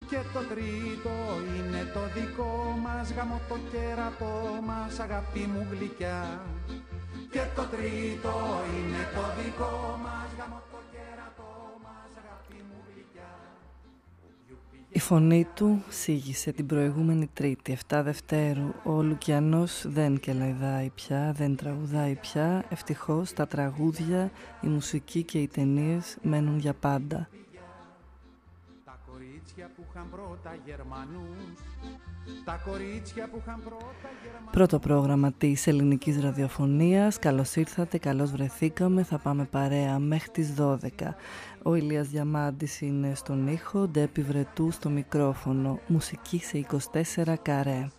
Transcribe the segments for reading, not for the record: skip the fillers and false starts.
Και το τρίτο είναι το δικό μας, γαμώ το κέρατό μας, αγάπη μου γλυκιά. Και το τρίτο είναι το δικό μας, γαμώ το κέρατό μας, αγάπη μου γλυκιά. Η φωνή του σίγησε την προηγούμενη Τρίτη, 7 Δευτέρου. Ο Λουκιανός δεν κελαϊδάει πια, δεν τραγουδάει πια. Ευτυχώς τα τραγούδια, η μουσική και οι ταινίες μένουν για πάντα. Τα κορίτσια που είχαν πρώτα Γερμανούς, τα κορίτσια που είχαν πρώτα Γερμανούς. Πρώτο πρόγραμμα της ελληνικής ραδιοφωνίας. Καλώς ήρθατε, καλώς βρεθήκαμε. Θα πάμε παρέα μέχρι τις 12. Ο Ηλίας Διαμάντης είναι στον ήχο, Ντέπη Βρετού στο μικρόφωνο. Μουσική σε 24 καρέ.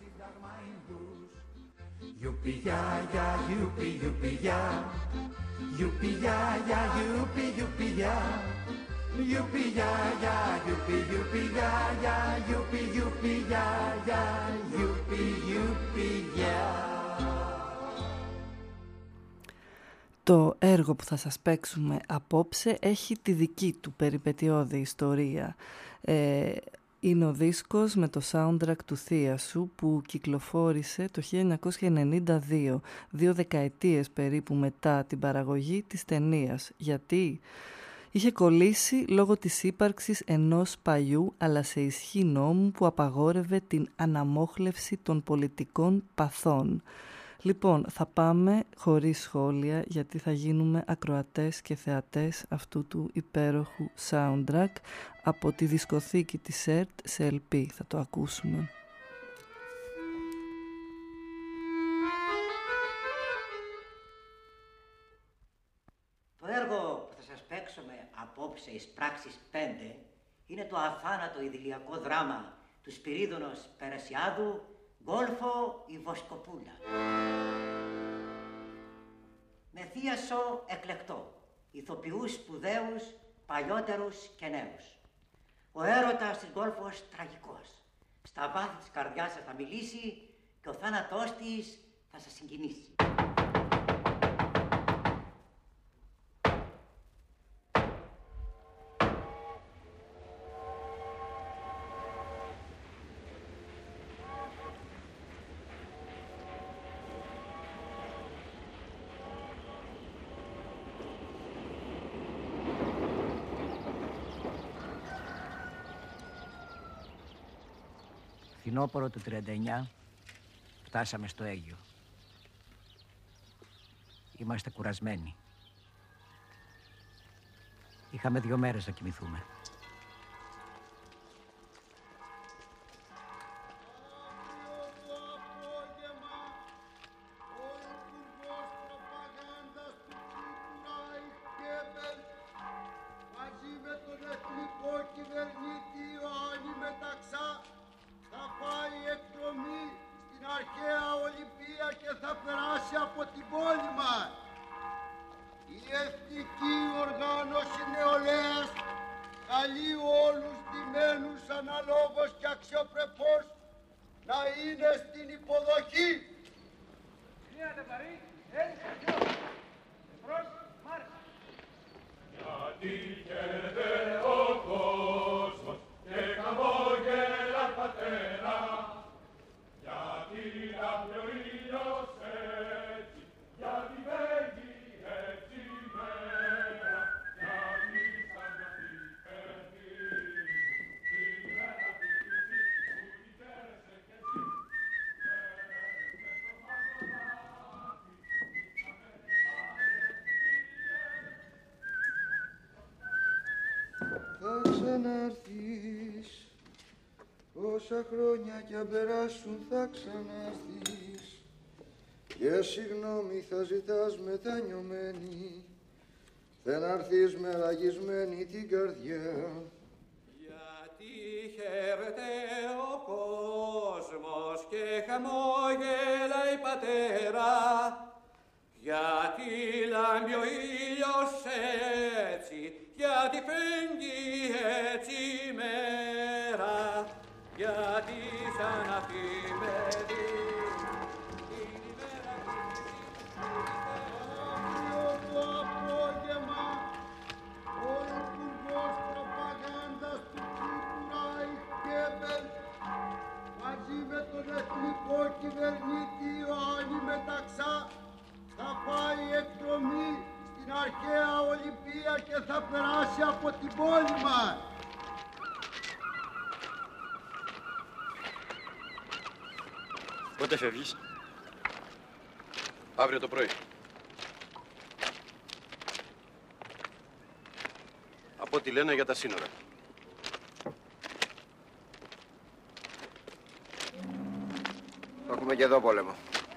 Το έργο που θα σας παίξουμε απόψε έχει τη δική του περιπετειώδη ιστορία. Είναι ο δίσκος με το soundtrack του Θίασου που κυκλοφόρησε το 1992, 2 δεκαετίες περίπου μετά την παραγωγή της ταινίας. Γιατί? Είχε κολλήσει λόγω της ύπαρξης ενός παλιού αλλά σε ισχύ νόμου που απαγόρευε την αναμόχλευση των πολιτικών παθών. Λοιπόν, θα πάμε χωρίς σχόλια γιατί θα γίνουμε ακροατές και θεατές αυτού του υπέροχου soundtrack από τη δισκοθήκη της ΕΡΤ σε LP. Θα το ακούσουμε. Το έργο που θα σας παίξουμε απόψε εις πράξεις 5 είναι το αθάνατο ιδηλιακό δράμα του Σπυρίδωνος Περασιάδου Γκόλφο η Βοσκοπούλα. Με θίασο εκλεκτό, ηθοποιούς σπουδαίους, παλιότερους και νέους. Ο έρωτας της Γκόλφος τραγικός. Στα βάθη της καρδιάς σας θα μιλήσει και ο θάνατός της θα σας συγκινήσει. Φθινόπωρο του 39 φτάσαμε στο Αίγιο. Είμαστε κουρασμένοι. Είχαμε 2 μέρες να κοιμηθούμε. Όσα χρόνια κι αν περάσουν θα ξαναρθείς και συγγνώμη θα ζητάς μετανιωμένη, δεν αρθείς με ραγισμένη την καρδιά. Γιατί χαίρεται ο κόσμος και χαμόγελάει πατέρα, γιατί λάμπει ο ήλιος έτσι, γιατί φεύγει έτσι η μέρα, γιατί σαν αφήμερη είναι η μέρα Αύριο το απόγευμα ο υπουργός προπαγάνδας του Τσίπουρα και κυβερνήτη Ιωάννη Μεταξά θα πάει εκδρομή στην αρχαία Ολυμπία και θα περάσει από την πόλη μας. Πότε φεύγεις? Αύριο το πρωί. Από ό,τι λένε για τα σύνορα. Έχουμε και εδώ πόλεμο.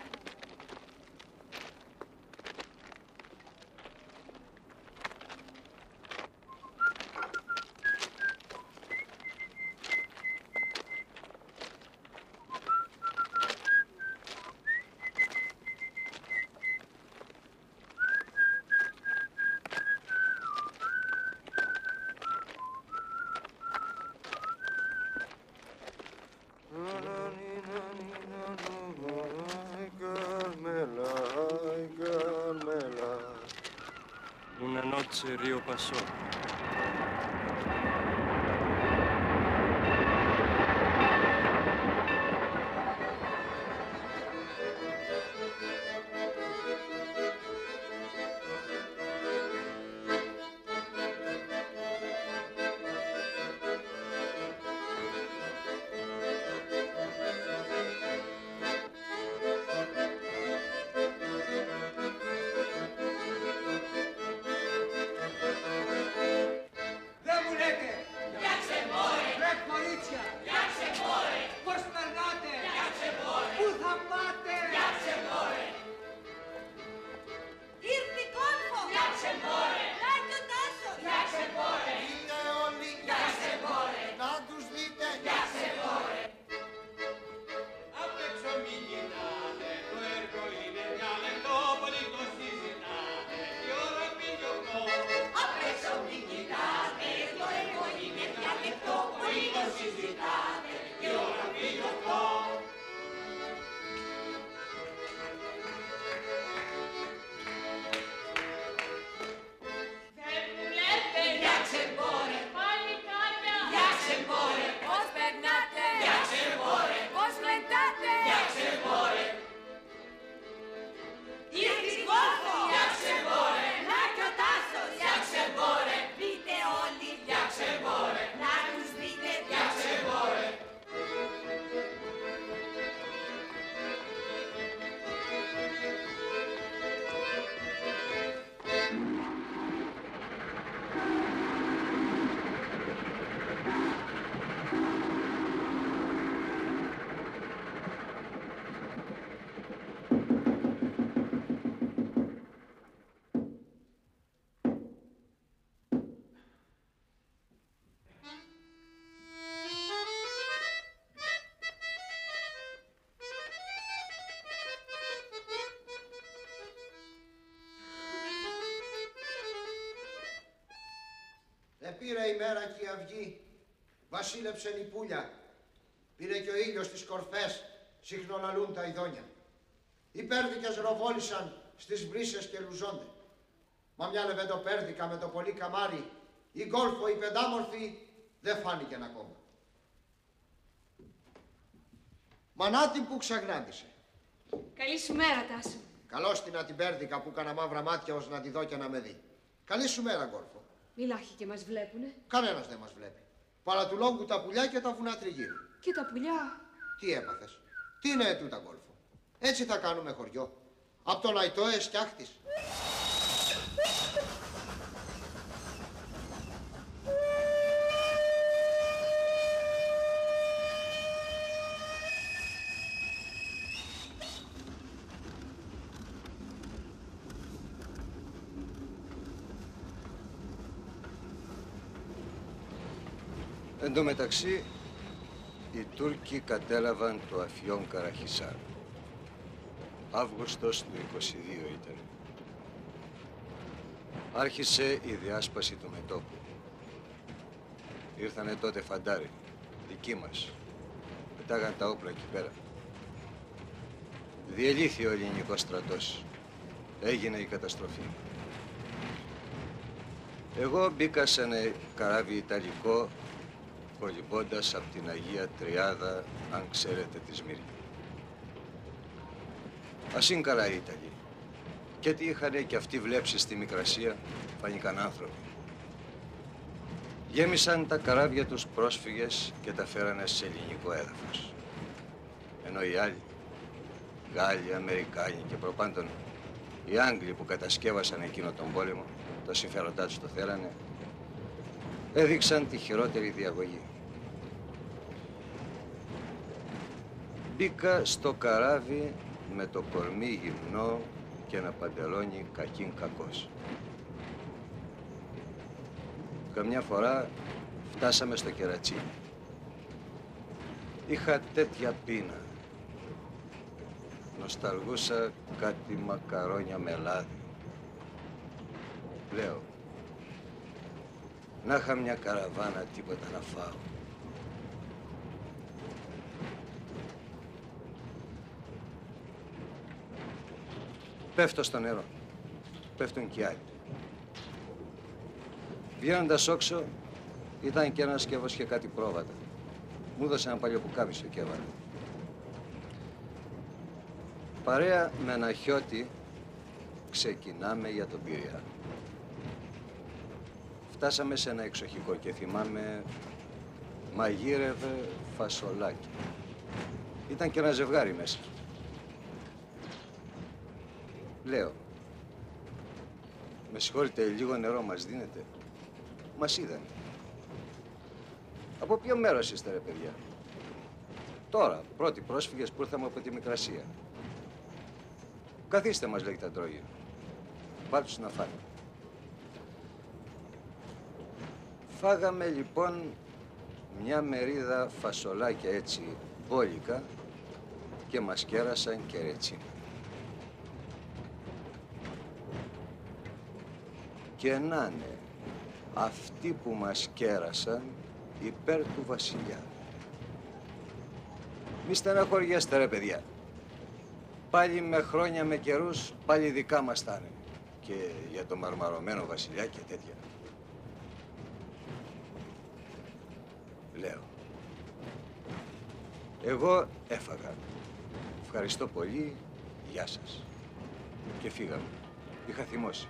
Una noche Río pasó. Επήρε η μέρα και η αυγή, βασίλεψεν η πουλια. Πήρε και ο ήλιος στις κορφές, συχνολαλούν τα ειδόνια. Οι πέρδικες ροβόλησαν στις βρύσες και λουζόνται. Μα μια λεβεντοπέρδικα με το πολύ καμάρι, η γκόλφο η πεντάμορφη, δεν φάνηκε ακόμα. Μανάτη που ξαγνάντησε. Καλή σου μέρα, Τάσο. Καλώς την ατυπέρδικα που έκανα μαύρα μάτια ως να τη δω και να με δει. Καλή σου μέρα, γκόλφο. Μιλάχει και μας βλέπουνε. Κανένας δεν μας βλέπει. Παρά του λόγου τα πουλιά και τα βουνά τριγύρω. Και τα πουλιά. Τι έπαθες? Τι είναι ετούτα, γκόλφο? Έτσι θα κάνουμε χωριό. Απ' τον αϊτό εσκιάχτης. Εν τω μεταξύ, οι Τούρκοι κατέλαβαν το Αφιόν Καραχισάρ. Αύγουστος του 22 ήταν. Άρχισε η διάσπαση του μετώπου. Ήρθανε τότε φαντάροι, δικοί μας. Πετάγαν τα όπλα εκεί πέρα. Διελύθη ο ελληνικός στρατός. Έγινε η καταστροφή. Εγώ μπήκα σε ένα καράβι ιταλικό, κολυμπώντας από την Αγία Τριάδα, αν ξέρετε τη Σμύρνη. Ας είναι καλά οι Ιταλοί. Και τι είχανε και αυτοί βλέψει στη Μικρασία, φανήκαν άνθρωποι. Γέμισαν τα καράβια τους πρόσφυγες και τα φέρανε σε ελληνικό έδαφος. Ενώ οι άλλοι, Γάλλοι, Αμερικάνοι και προπάντων οι Άγγλοι που κατασκεύασαν εκείνο τον πόλεμο, τα συμφέροντά τους το θέλανε, έδειξαν τη χειρότερη διαγωγή. Μπήκα στο καράβι με το κορμί γυμνό και ένα παντελόνι κακήν κακός. Καμιά φορά φτάσαμε στο κερατσί. Είχα τέτοια πείνα. Νοσταλγούσα κάτι μακαρόνια με λάδι. Λέω, να είχα μια καραβάνα τίποτα να φάω. Πέφτω στο νερό. Πέφτουν κι άλλοι. Βγαίνοντας όξω, ήταν και ένα σκεύος και κάτι πρόβατα. Μου έδωσε ένα παλιό πουκάμισο και έβαλε. Παρέα με ένα χιώτη, ξεκινάμε για τον Πειραιά. Φτάσαμε σε ένα εξοχικό και θυμάμαι μαγείρευε φασολάκι. Ήταν και ένα ζευγάρι μέσα. Λέω, με συγχωρείτε, λίγο νερό μας δίνετε? Μας είδανε. Από ποιο μέρος είστε ρε παιδιά? Τώρα, πρώτοι πρόσφυγες που ήρθαμε από τη Μικρασία. Καθίστε μας, λέει, τα τρόγια. Πάρτε τους να φάνε. Φάγαμε λοιπόν μια μερίδα φασολάκια έτσι μπόλικα και μας κέρασαν και ρετσίνα. Και να είναι αυτοί που μας κέρασαν υπέρ του βασιλιά. Μη στεναχωριέστε ρε παιδιά. Πάλι με χρόνια με καιρούς, πάλι δικά μας θα είναι. Και για το μαρμαρωμένο βασιλιά και τέτοια. Λέω, εγώ έφαγα. Ευχαριστώ πολύ, γεια σας. Και φύγαμε. Είχα θυμώσει.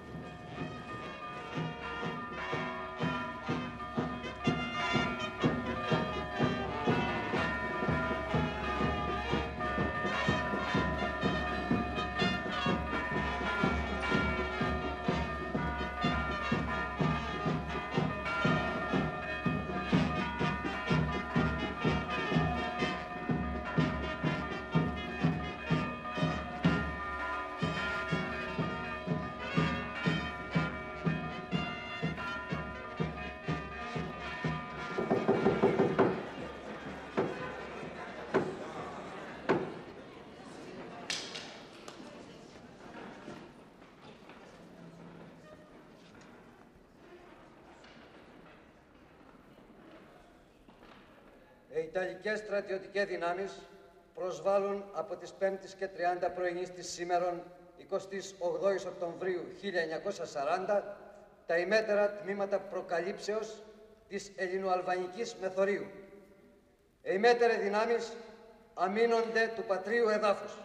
Οι Ιταλικές στρατιωτικές δυνάμεις προσβάλλουν από τις 5ης και 30 πρωινής της σήμερον 28 Οκτωβρίου 1940 τα ημέτερα τμήματα προκαλύψεως της ελληνοαλβανικής μεθορίου. Οι ημέτερες δυνάμεις αμήνονται του πατρίου εδάφους.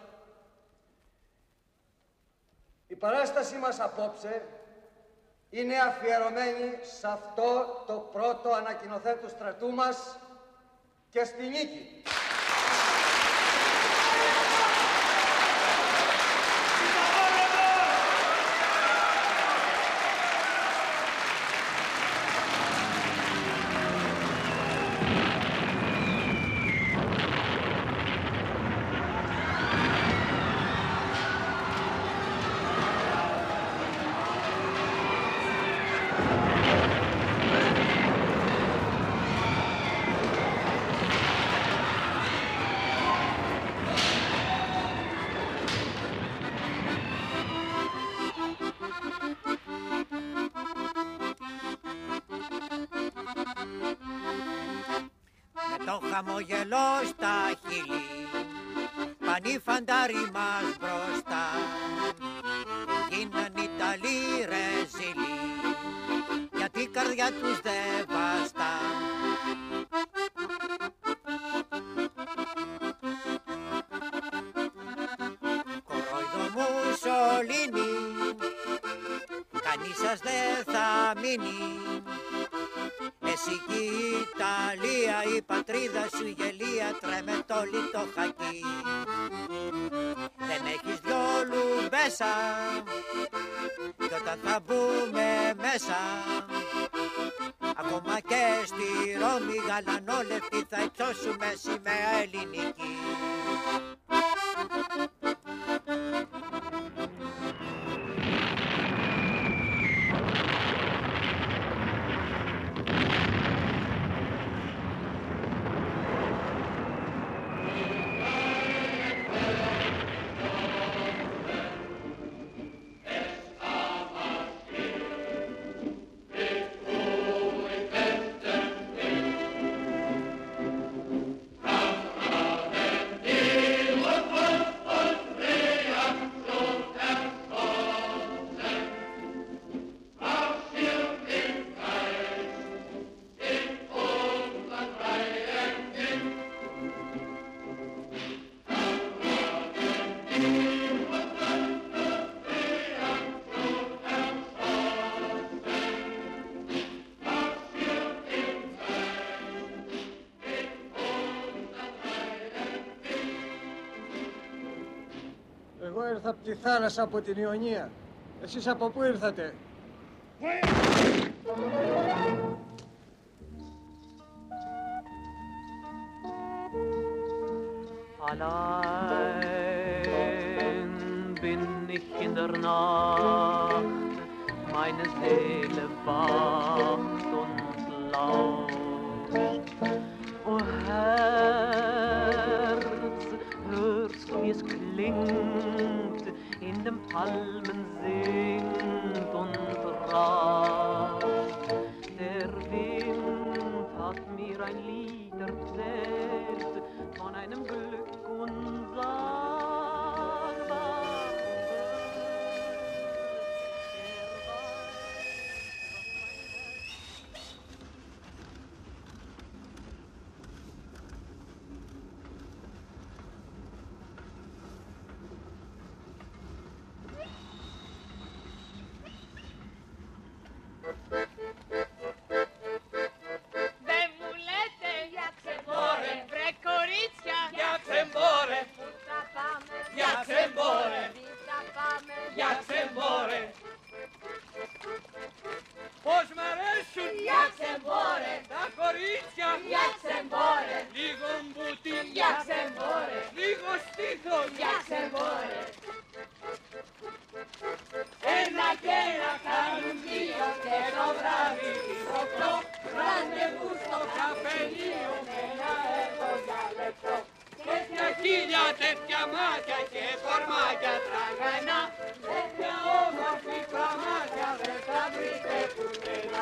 Η παράσταση μας απόψε είναι αφιερωμένη σε αυτό το πρώτο ανακοινωθέν του στρατού μας και στη νίκη. Χαμογελό στα χείλη, πανήφανταροι μας μπροστά, γίναν Ιταλοί ρεζίλοι, γιατί η καρδιά τους δεν βαστά. σας δεν θα μείνει. Εσύ κι η Ιταλία, η πατρίδα σου γελία, τρέμε το λιτοχακί. Δεν έχεις δυο λουμπέσα κι όταν θα μπούμε μέσα, ακόμα και στη Ρώμη γαλανόλευκη θα υψώσουμε σημαία ελληνική. Εγώ ήρθα από τη θάλασσα, από την Ιωνία. Εσείς από πού ήρθατε? Allein bin ich in der Nacht, meine Seele wacht und lauscht. O Herz, hörst du, wie es klingt, in den Palmen singt und rauscht. Der Wind hat mir ein Lied erzählt von einem Glück unsagbar. Δεν μου λέτε για ξεμπόρε, βρε κορίτσια, Για ξεμπόρε, πού θα πάμε, για ξεμπόρε, τι θα πάμε, για ξεμπόρε. Πώς μ' αρέσουν για ξεμπόρε, τα κορίτσια, για ξεμπόρε, λίγο μπούτι, για ξεμπόρε, λίγο στήθος, για ξεμπόρε. ένα και ένα κάνουν δύο και το βράδυ τις 8 ραντεβού στο καφενείο με ένα έργο για λεπτό. Τέτοια χίλια, τέτοια μάτια και κορμάκια τραγανά, τέτοια όμορφη καμάκια δεν θα βρείτε πουθενά.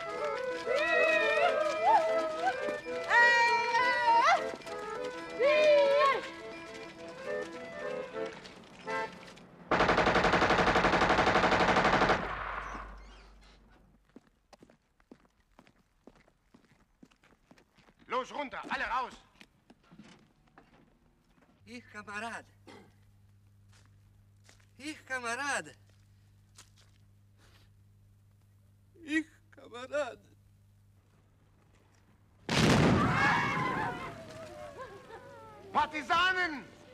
Los, runter, alle raus! Ich, Kamerad. Ich, Kamerad. Ich, Kamerad. Partisanen!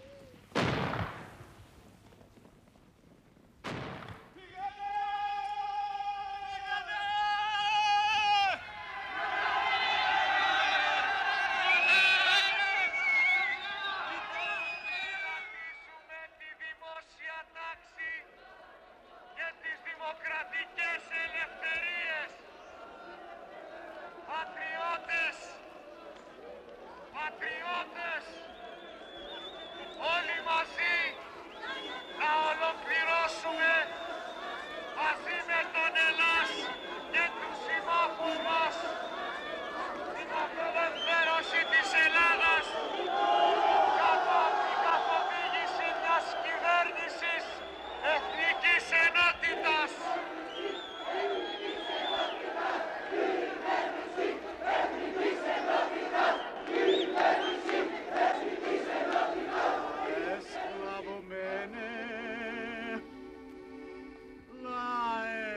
Δημοκρατικές ελευθερίες, πατριώτες, πατριώτες, όλοι μαζί να ολοκληρώσουμε μαζί με τον Ελλάς και τους συμμάχους μας την απελευθέρωση της Ελλάδας κάτω από την καθοδήγηση μιας κυβέρνησης εθνικής ενότητας. Esclavomene, la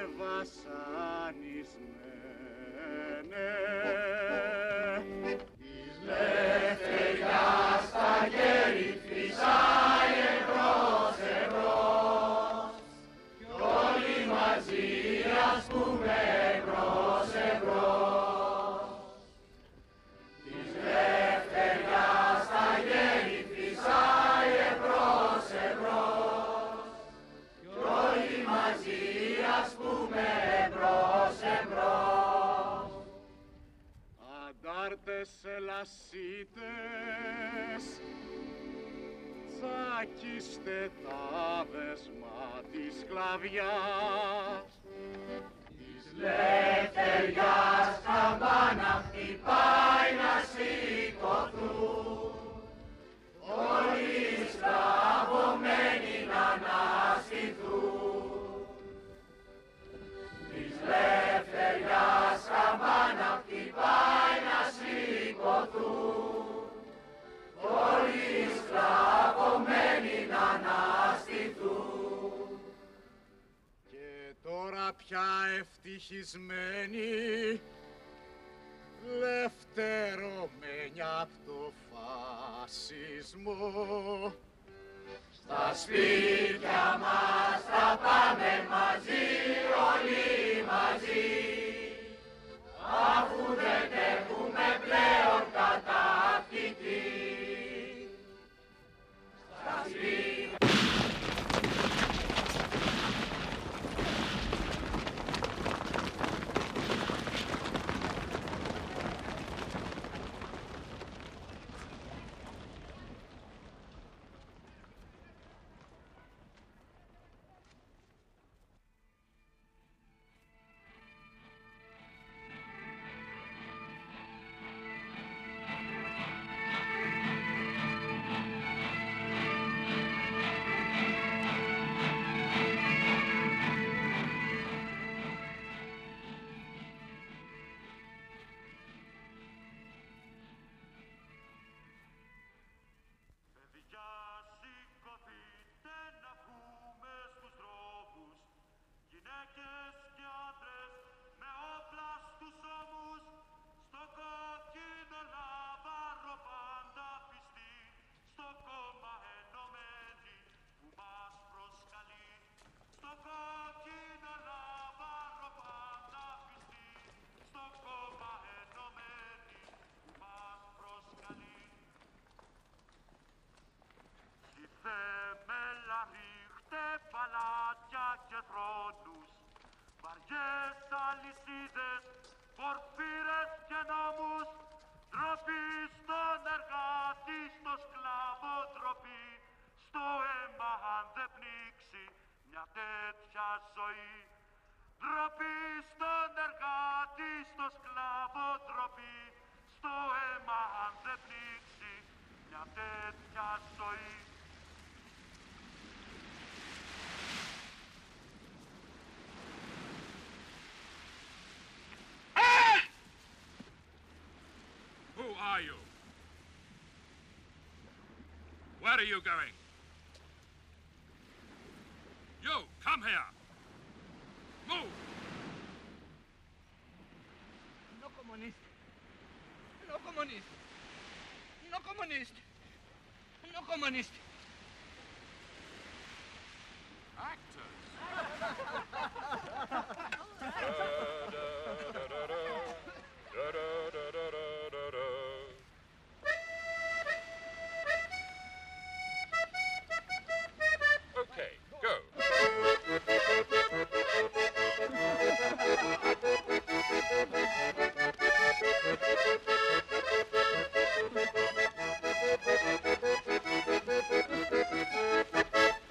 Θρασίτες, τσακίστε τα δεσμά της σκλαβιάς. Της λευτεριάς καμπάνα χτυπάει να σηκωθούν, όλοι σκλαβωμένοι να αναστηθούν. Της λευτεριάς καμπάνα χτυπάει να σηκωθούν, όλοι σκλαβωμένοι να αναστηθούν. Και τώρα πια ευτυχισμένοι, λευτερωμένοι απ' το φασισμό, στα σπίτια μας θα πάμε μαζί, όλοι μαζί, αφού δεν έχουμε πλέον κατακτητή. Στα σπίτια... παλάτια και θρόνους, βαριές αλυσίδες, πορφύρες και νόμους, ντροπή στον εργάτη, στο σκλάβο ντροπή, στο αίμα αν δεν πνίξει μια τέτοια ζωή. Ντροπή στον εργάτη, στο σκλάβο ντροπή, στο αίμα αν δεν πνίξει μια τέτοια ζωή. Who are you? Where are you going? You, come here. Move. No comunist. No comunist. No comunist. No comunist. Actors. Okay, go.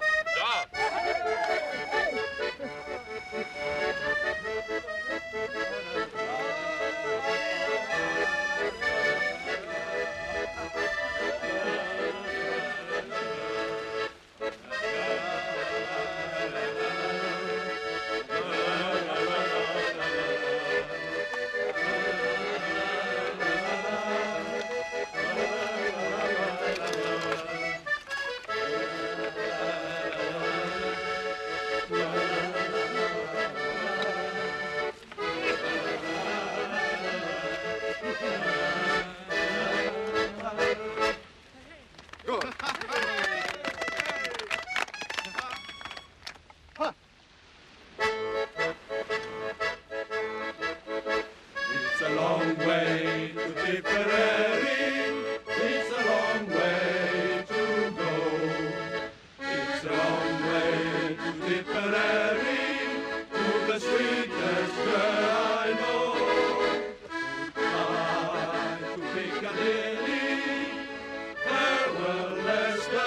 Stop.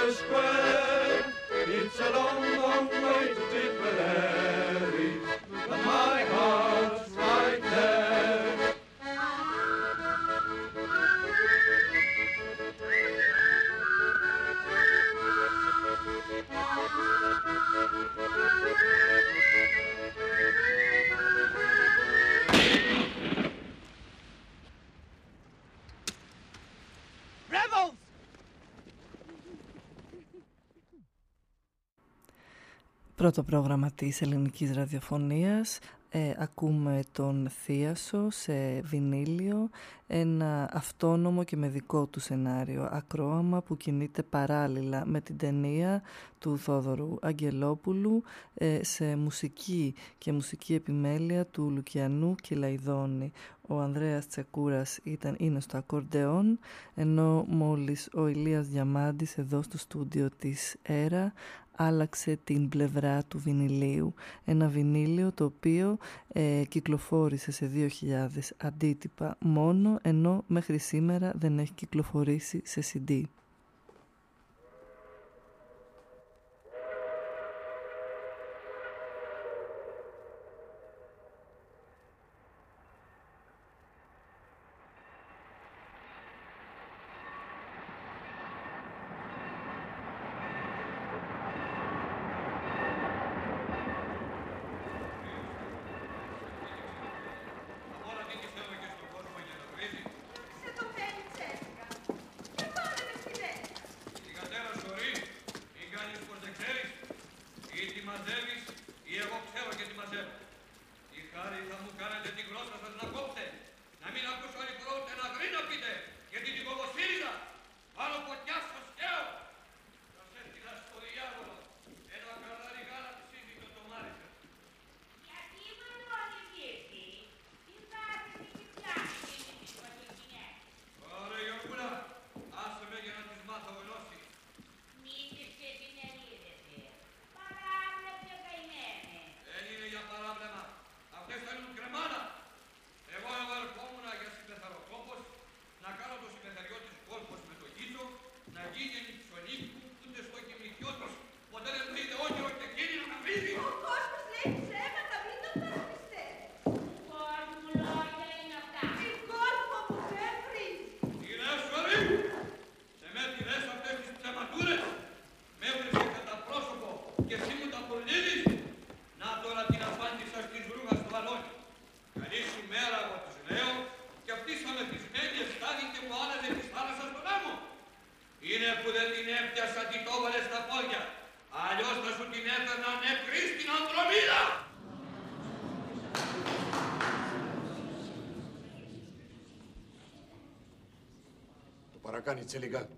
Square. It's a long, long way to Tipperary, but my heart's right there. Rebels! Πρώτο πρόγραμμα της ελληνικής ραδιοφωνίας. Ακούμε τον Θίασο σε βινίλιο, ένα αυτόνομο και με δικό του σενάριο ακρόαμα που κινείται παράλληλα με την ταινία του Θόδωρου Αγγελόπουλου, σε μουσική και μουσική επιμέλεια του Λουκιανού Κελαϊδόνη. Ο Ανδρέας Τσεκούρας είναι στο ακορντεόν, ενώ μόλις ο Ηλίας Διαμάντης εδώ στο στούντιο της ΕΡΑ άλλαξε την πλευρά του βινιλίου. Ένα βινίλιο το οποίο κυκλοφόρησε σε 2.000 αντίτυπα μόνο, ενώ μέχρι σήμερα δεν έχει κυκλοφορήσει σε CD. Κάνει τσελιγά.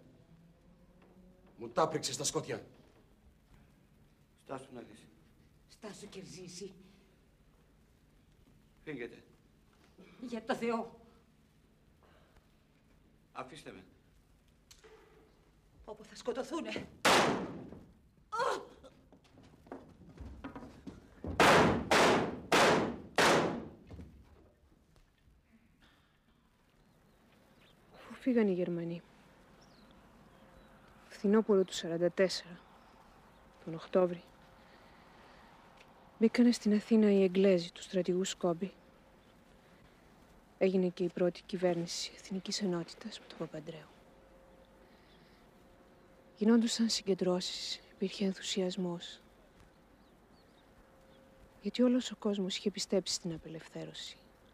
Μου τα άπρεξε στα σκότια. Στάσου να δεις. Στάσου και ζήσει. Φύγετε. Για το Θεό. Αφήστε με. Όπου θα σκοτωθούνε. Πού φύγαν οι Γερμανοί? Φθινόπωρο του 44, τον Οκτώβρη. Μπήκανε στην Αθήνα οι Εγγλέζοι του στρατηγού Σκόμπη. Έγινε και η πρώτη κυβέρνηση Εθνικής Ενότητας με τον Παπαντρέου. Γινόντουσαν συγκεντρώσεις, υπήρχε ενθουσιασμός. Γιατί όλος ο κόσμος είχε πιστέψει στην απελευθέρωση.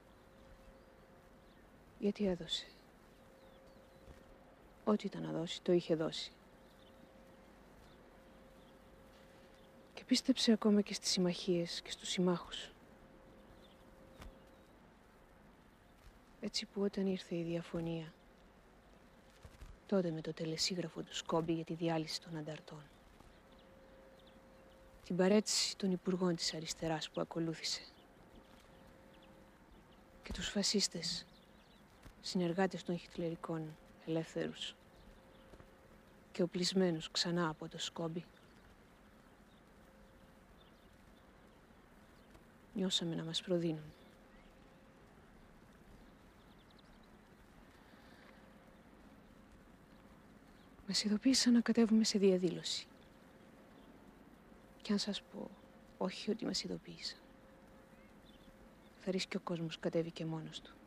Γιατί έδωσε. Ό,τι ήταν να δώσει, το είχε δώσει. Και πίστεψε ακόμα και στις συμμαχίες και στους συμμάχους. Έτσι που όταν ήρθε η διαφωνία, τότε με το τελεσίγραφο του Σκόμπη για τη διάλυση των ανταρτών, την παρέτηση των υπουργών της αριστεράς που ακολούθησε και τους φασίστες, συνεργάτες των χιτλερικών ελεύθερους και οπλισμένους ξανά από το Σκόμπι, νιώσαμε να μας προδίνουν. Μας ειδοποίησαν να κατέβουμε σε διαδήλωση. Κι αν σας πω όχι ότι μας ειδοποίησαν, θα ρίσκει ο κόσμος κατέβηκε μόνος του.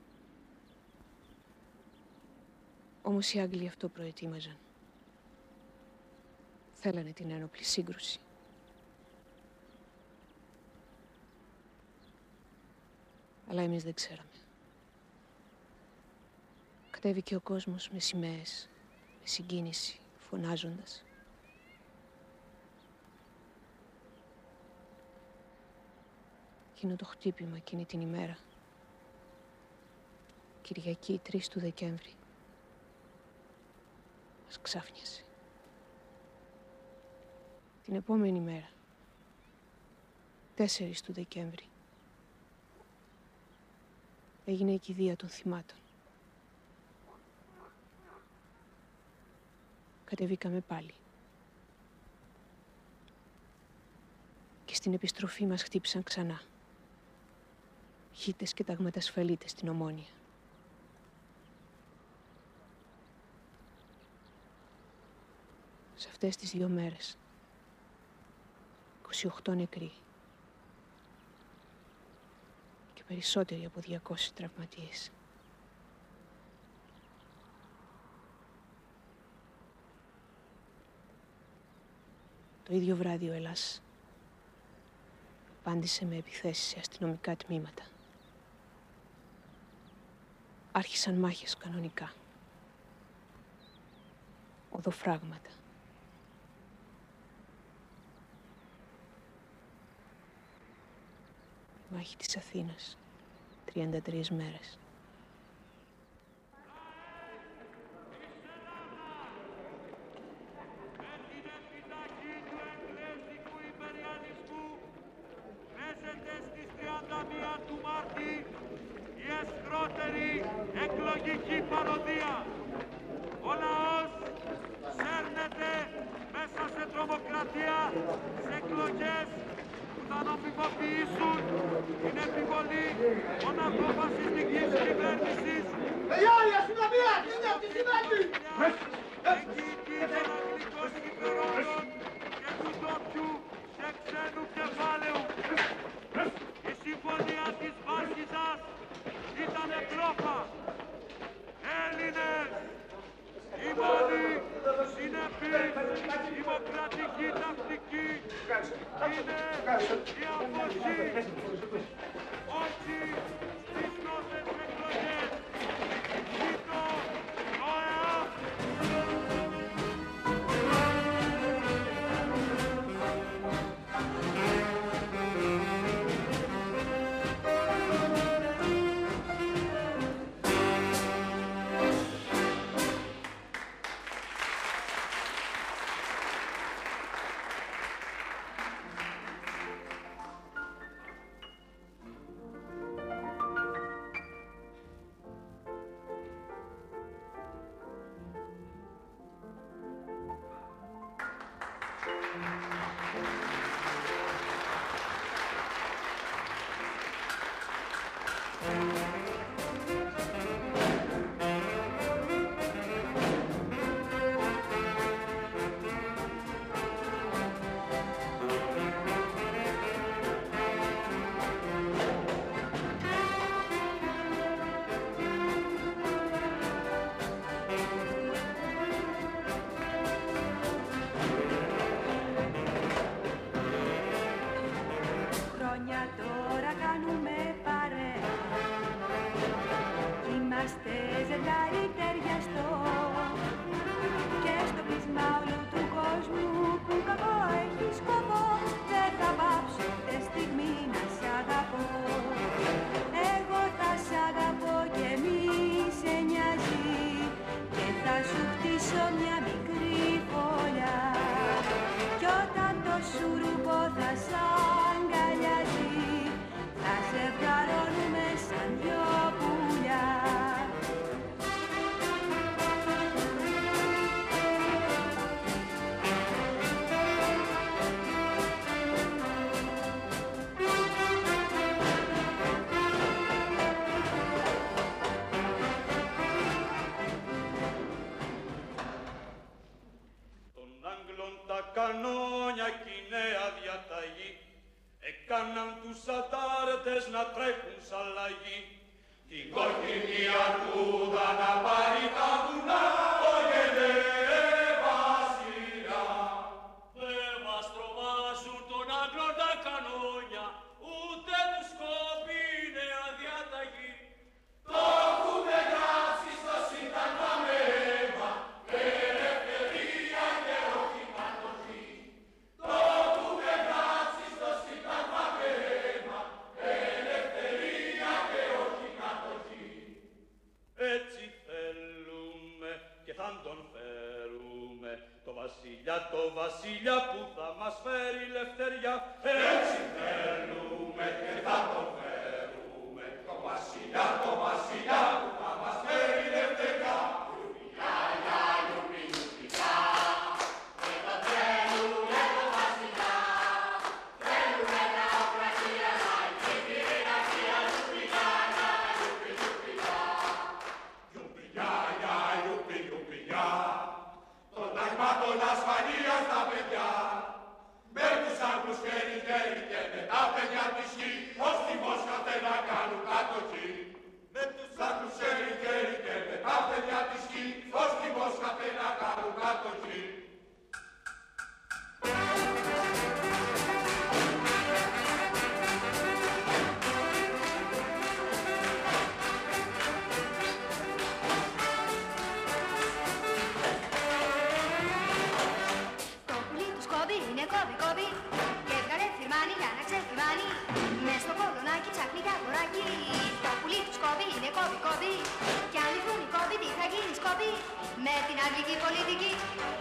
Όμως οι Άγγλοι αυτό προετοίμαζαν. Θέλανε την ένοπλη σύγκρουση. Αλλά εμείς δεν ξέραμε. Κατέβηκε ο κόσμος με σημαίες, με συγκίνηση, φωνάζοντας. Εκείνο το χτύπημα εκείνη την ημέρα, Κυριακή 3 του Δεκέμβρη, μας ξάφνιασε. Την επόμενη μέρα, 4 του Δεκέμβρη, έγινε η κηδεία των θυμάτων. Κατεβήκαμε πάλι. Και στην επιστροφή μας χτύπησαν ξανά. Χίτες και ταγματασφαλίτες στην Ομόνια. Σε αυτές τις 2 μέρες, 28 νεκροί και περισσότεροι από 200 τραυματίες. Το ίδιο βράδυ ο Ελλάς απάντησε με επιθέσεις σε αστυνομικά τμήματα. Άρχισαν μάχες κανονικά. Οδοφράγματα. Η μάχη της Αθήνας, 33 μέρες. Εκλογική παροδία. Ο λαός σέρνεται μέσα σε τρομοκρατία, σε εκλογές που θα νομιμοποιήσουν την επιβολή μοναχοφασιστικής κυβέρνησης. Παιδιά, η αστυνομία! Είναι αυτή τη σημαίνει! Εγγυητή των αγγλικών συμφερόντων και του ντόπιου και ξένου κεφάλαιου. Η συμφωνία της Βάρκηζας ήτανε μπλόφα. Έλληνες, η μόνη συνεπής δημοκρατική τακτική είναι η αποχή. Όχι στις νόμες εκλογές. Ζήτω το ΕΑΠ. Άγγλων τα κανόνια κι η νέα διαταγή έκαναν τους αντάρτες να τρέχουν σ' αλλαγή. Την κόκκινη αρκούδα να πάρει τα βουνά ο βασιλιά. Δεν μας τρομάζουν τον Άγγλων τα κανόνια, ούτε τους κόβει η νέα διαταγή. Το έχουμε γράψει στο Σύνταγμα με αίμα, ελευθερία και όχι κατοχή. Το έχουμε γράψει στο Σύνταγμα με αίμα, ελευθερία και όχι κατοχή. Έτσι θέλουμε και θα τον φέρουμε, το βασιλιά που θα μας φέρει ελευθερία. Έτσι θέλουμε και θα τον φέρουμε, το βασιλιά που θα μας φέρει ελευθερία. Λουπιλιά, λουπιλιά, και το θέλουμε το βασιλιά. Θέλουμε τα οκρασία, και τη ρεγασία, λουπιλιά, λουπιλιά. Λουπιλιά, των ταγμάτων ασφαλείας τα παιδιά. Με τους Άγγλους χέρι-χέρι και με τα παιδιά της γη, ως τη Μόσχα να κάνουν κατοχή. Με τους Άγγλους χέρι-χέρι και με τα παιδιά της γη, ως τη Μόσχα να κάνουν κατοχή. Είναι κόβει και έβγαλε θυρμάνι για να ξεθυμάνει. Μες στο κολονάκι ψάχνει για αγοράκι. Το πουλί του κόβει είναι κόβει. Κι αν λυθούν οι κόβοι τι θα γίνει σκόβει με την αγγλική πολιτική.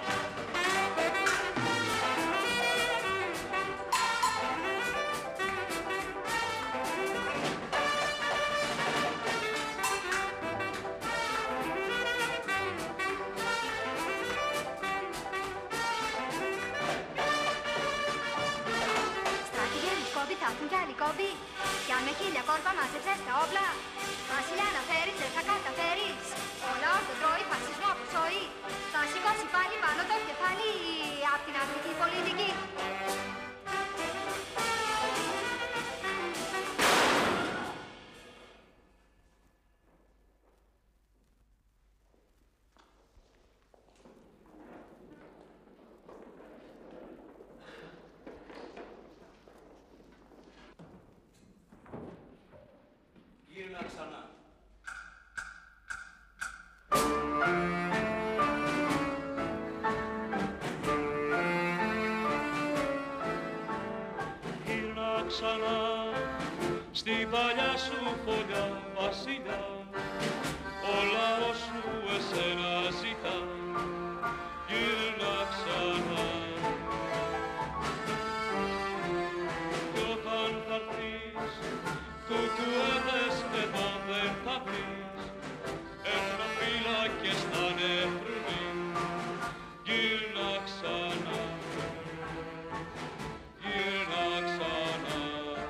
Θα έρθουν κι άλλοι κόμποι, κι αν με 1000 κόρπα μάζεψες τα όπλα, βασιλιά να φέρεις δεν θα καταφέρεις. Ο λαός δεν τρώει φασισμό που σώει, θα σηκώσει πάλι πάνω το κεφάλι απ' την αγγλική πολιτική. Γύρνα ξανά. Γύρνα ξανά στην παλιά σου φωλιά, βασιλιά, ο λαός σου εσένα ζητά. Γύρνα ξανά. Κι όταν θα έρθεις, κουκουέδες εδώ δεν θα βρεις, εθνοφύλακες θα είναι φρουροί. Γύρνα ξανά, γύρνα ξανά.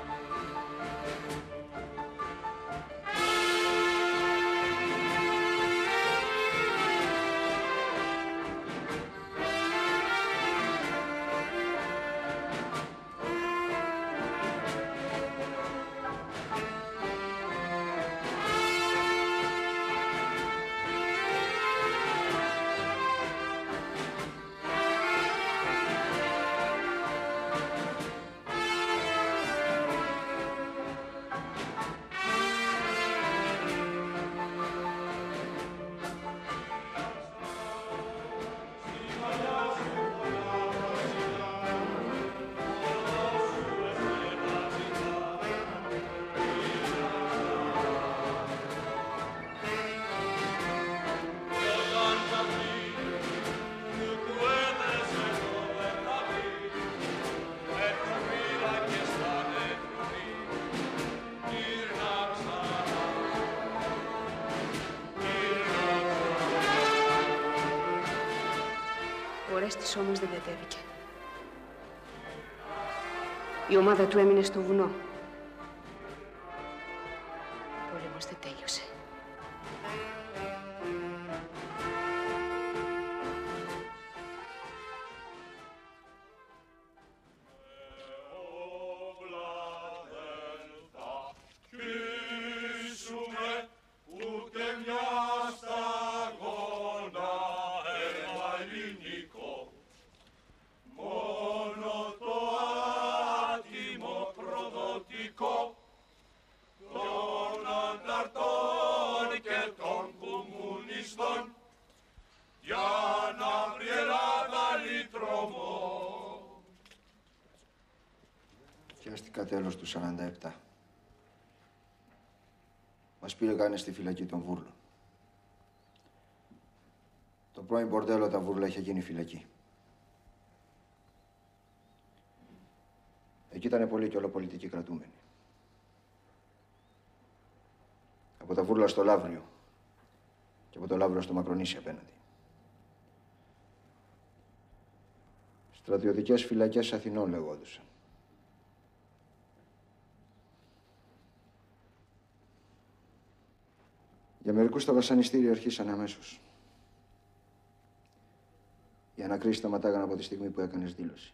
Ο Ορέστης όμως δεν κατέβηκε. Η ομάδα του έμεινε στο βουνό. Ο πόλεμος δεν τέλειωσε. Βιάστηκα τέλος του 47. Μας πήρε κανείς στη φυλακή των Βούρλων. Το πρώην μπορντέλο τα Βούρλα είχε γίνει φυλακή. Εκεί ήταν πολλοί και ολοπολιτικοί κρατούμενοι. Από τα Βούρλα στο Λαύριο και από το Λαύριο στο Μακρονήσι απέναντι. Στρατιωτικές φυλακές Αθηνών λεγόντουσαν. Για μερικούς τα βασανιστήρια αρχίσαν αμέσως. Οι ανακρίσεις σταματάγαν από τη στιγμή που έκανες δήλωση.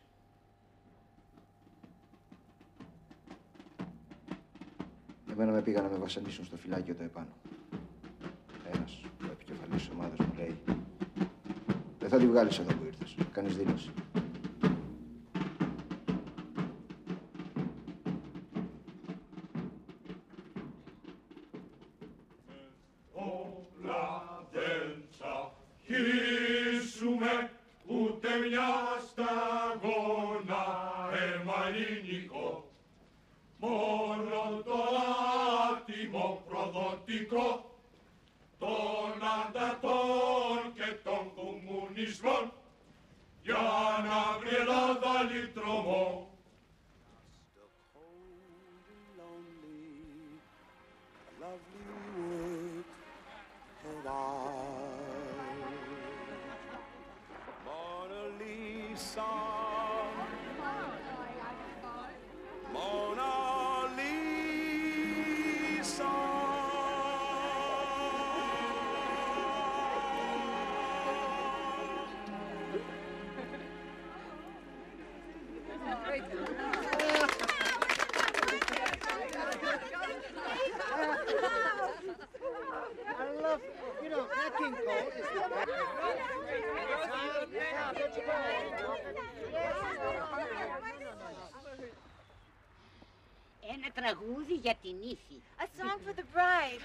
Εμένα με πήγαν να με βασανίσουν στο φυλάκιο το επάνω. Ένας, ο επικεφαλής της ομάδας μου λέει: δεν θα τη βγάλεις εδώ που ήρθες, κάνεις δήλωση. Ούτε μια σταγόνα αίμα ελληνικό, μόνο το άτιμο προδοτικό των ανταρτών και των κομμουνισμών για να βρει Ελλάδα λυτρωμό. Ένα τραγούδι για την ύφη. A song for the bride.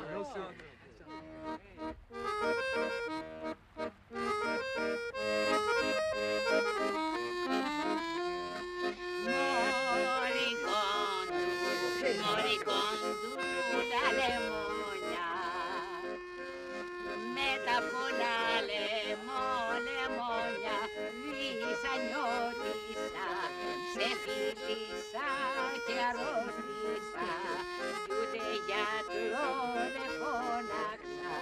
Μωρικόντου τα λεμόνια, με τα πολλά λεμόνια βυσανιώτησα, σε φίλησα και αρρώστησα κι ούτε γιατρό δεν φώναξα.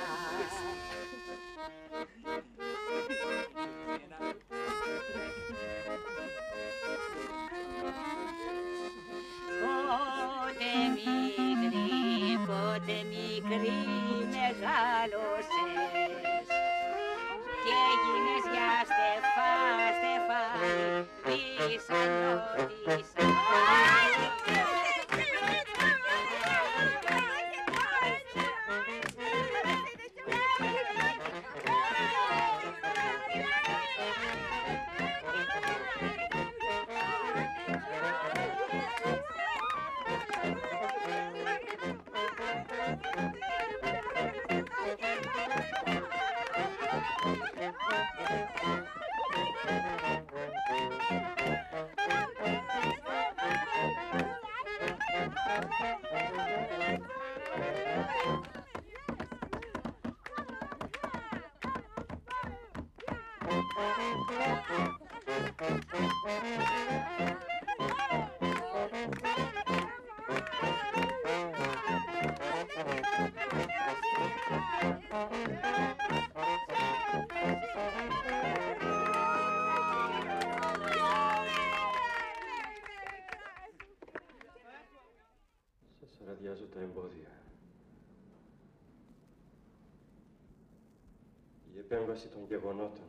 Πότε μικρή μεγάλωσες και έγινες για στεφάνι βυσανιώτησα. Σας ραδιάζω τα εμπόδια. Η επέμβαση των γεγονότων,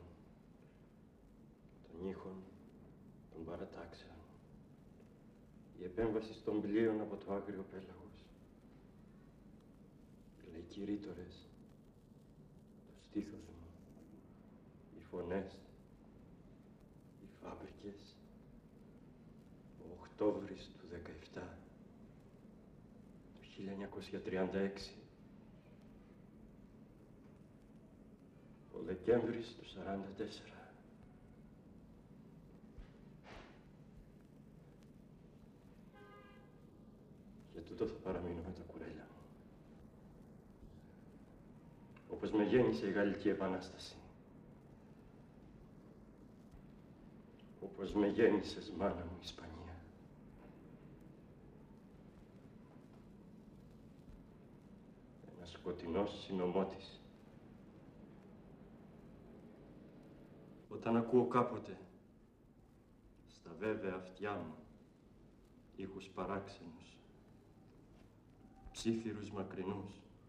των ήχων, των παρατάξεων. Η επέμβαση των πλοίων από το άγριο πέλαγος. Οι λαϊκοί ρήτορες, το στήθος μου, οι φωνές, οι φάμπρικες, ο Οκτώβρης του 17, το 1936, ο Δεκέμβρης του 44. τούτο θα παραμείνω με τα κουρέλια μου. Όπως με γέννησε η Γαλλική Επανάσταση. Όπως με γέννησες, μάνα μου, Ισπανία. Ένας σκοτεινός συνωμότης. Όταν ακούω κάποτε στα βέβαια αυτιά μου ήχους παράξενους, ψίθυρους μακρινούς,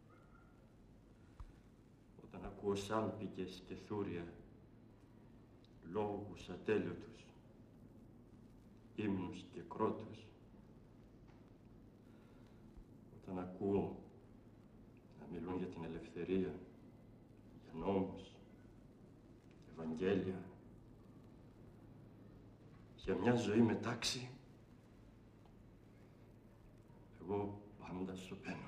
όταν ακούω σάλπικες και θούρια, λόγους ατέλειωτους, ύμνους και κρότους, όταν ακούω να μιλούν για την ελευθερία, για νόμους, Ευαγγέλια, για μια ζωή με τάξη, εγώ πάντα σωπαίνω.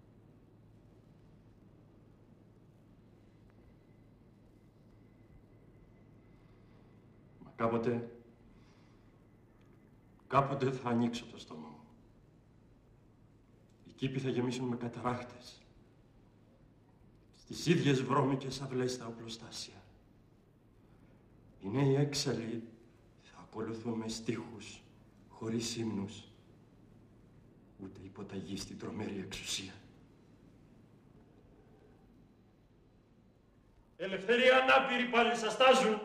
Μα κάποτε θα ανοίξω το στόμα μου. Οι κήποι θα γεμίσουν με καταράχτες. Στις ίδιες βρώμικες αυλές στα οπλοστάσια. Οι νέοι έξαλλοι θα ακολουθούν με στίχους, χωρίς ύμνους, ούτε υποταγή στην τρομερή εξουσία. Ελευθερία ανάπηροι πάλι σας τάζουν.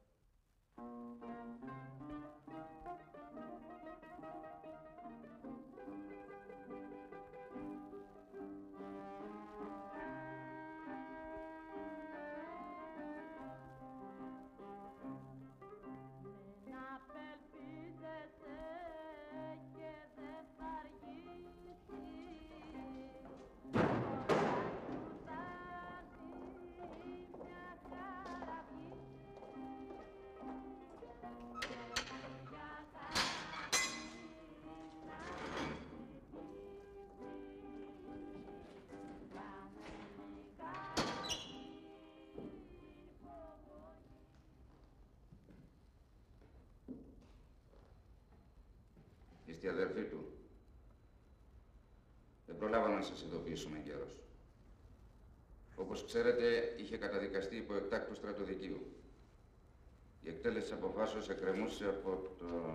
Είστε αδερφοί του. Δεν προλάβαμε να σας ειδοποιήσουμε καιρός. Όπως ξέρετε, είχε καταδικαστεί υπό εκτάκτου στρατοδικείου. Η εκτέλεση της αποφάσεως εκκρεμούσε από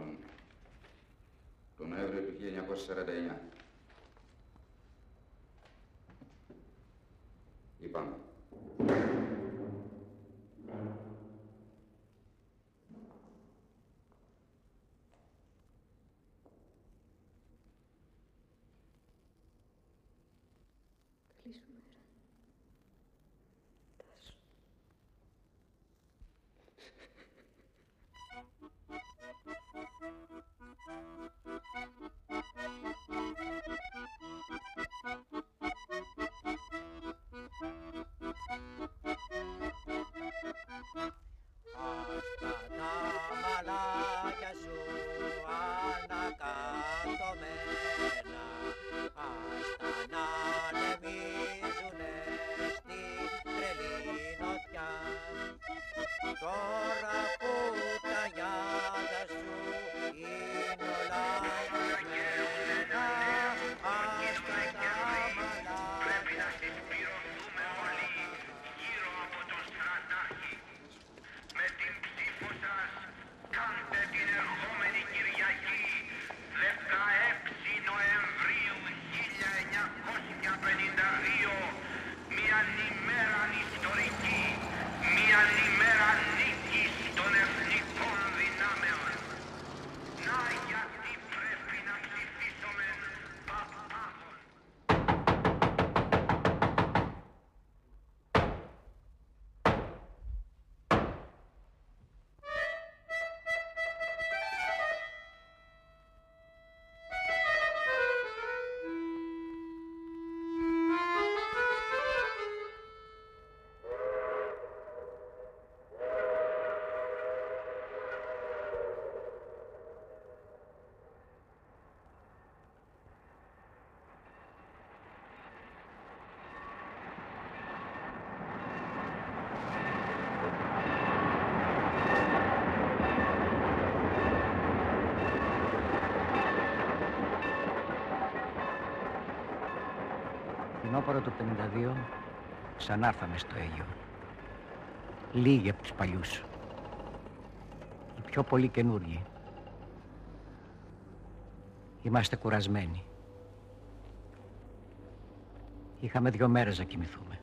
τον Νοέμβριο του 1949. Είπαμε. Ας τα να ανεμίζουν φθινόπωρο του 52 ξανάρθαμε στο Αίγιο. Λίγοι από τους παλιούς. Οι πιο πολύ καινούργοι. Είμαστε κουρασμένοι. Είχαμε 2 μέρες να κοιμηθούμε.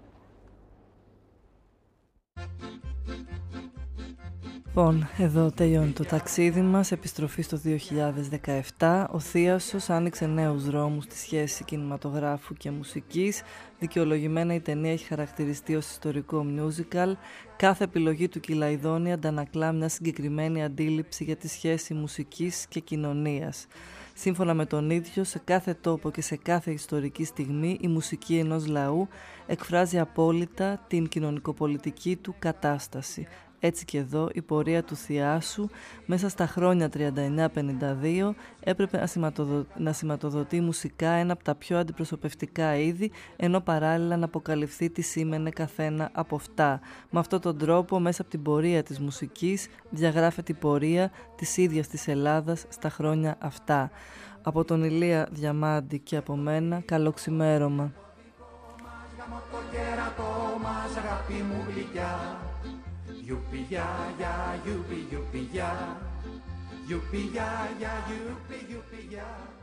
Λοιπόν, εδώ τελειώνει το ταξίδι μας, επιστροφή στο 2017. Ο Θίασος άνοιξε νέους δρόμους στη σχέση κινηματογράφου και μουσικής. Δικαιολογημένα η ταινία έχει χαρακτηριστεί ως ιστορικό musical. Κάθε επιλογή του Κυλαϊδόνη αντανακλά μια συγκεκριμένη αντίληψη για τη σχέση μουσικής και κοινωνίας. Σύμφωνα με τον ίδιο, σε κάθε τόπο και σε κάθε ιστορική στιγμή η μουσική ενός λαού εκφράζει απόλυτα την κοινωνικοπολιτική του κατάσταση. Έτσι και εδώ η πορεία του Θιάσου μέσα στα χρόνια 39-52 έπρεπε να σηματοδοτεί μουσικά ένα από τα πιο αντιπροσωπευτικά είδη, ενώ παράλληλα να αποκαλυφθεί τι σήμαινε καθένα από αυτά. Με αυτόν τον τρόπο, μέσα από την πορεία της μουσικής διαγράφεται η πορεία της ίδιας της Ελλάδας στα χρόνια αυτά. Από τον Ηλία Διαμάντη και από μένα, καλό ξημέρωμα. Yuppie ya ya, yuppie yuppie ya, yuppie ya ya, yuppie yuppie ya.